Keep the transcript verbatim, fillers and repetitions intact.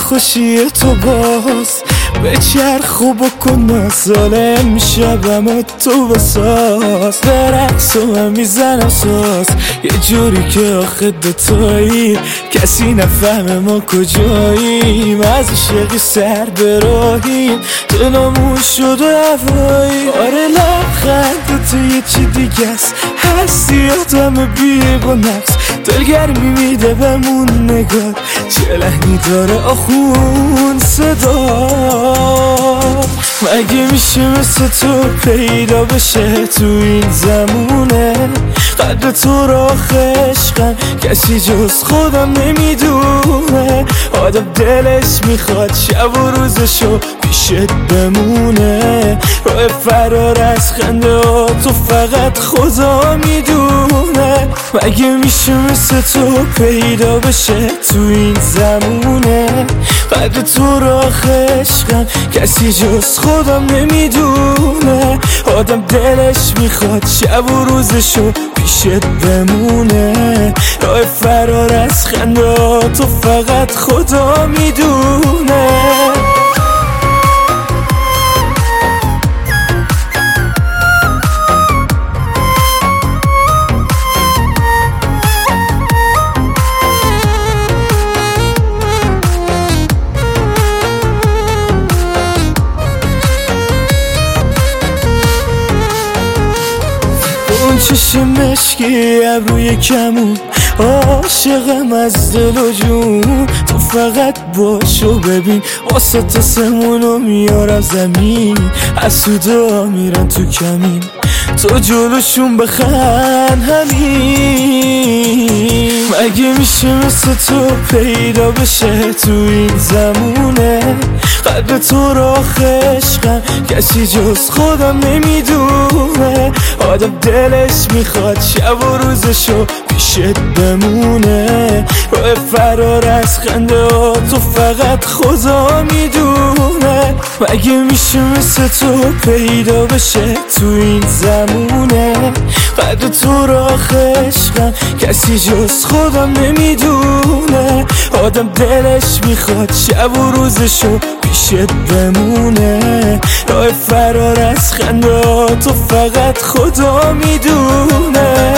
خوشی تو باز به چرخ و بکن مسال امشبم تو بساز برقص و من میزنم ساز یه جوری که آخه دوتایی کسی نفهمه ما کجاییم از عشقی سر براهیم دلمون شد و هوایی آره لبخند تو یه چی دیگه است هستی آدم بیه با نقص دلگرمی میده بمون نگاه چه لحنی داره آخون صدا مگه میشه مثل تو پیدا بشه تو این زمونه قدر تو را عشقم کسی جز خودم نمیدونه آدم دلش میخواد شب و روزشو پیشت بمونه راه فرار از خنده ها تو فقط خدا میدونه مگه میشه مثل تو پیدا بشه تو این زمونه قدر تو را عشقم کسی جز خودم نمیدونه آدم دلش میخواد شب و روزشو پیشت بمونه راه فرار از خنده ها تو فقط خدا میدونه اون چشم مشکی ابروی کمون عاشقم از دل و جون تو فقط باشو ببین واسه تو سمونو میارم زمین حسودا میرن تو کمین تو جلوشون بخند همین مگه میشه مثل تو پیدا بشه تو این زمونه قدر تو را عشقم کسی جز خودم نمیدونه آدم دلش میخواد شب و روزشو پیشت بمونه راه فرار از خنده ها تو فقط خدا میدونه مگه میشه مثل تو پیدا بشه تو این زمونه قدر تو را عشقم کسی جز خودم نمیدونه آدم دلش میخواد شب و روزشو پیشت بمونه راه فرار از خنده ها تو فقط خدا میدونه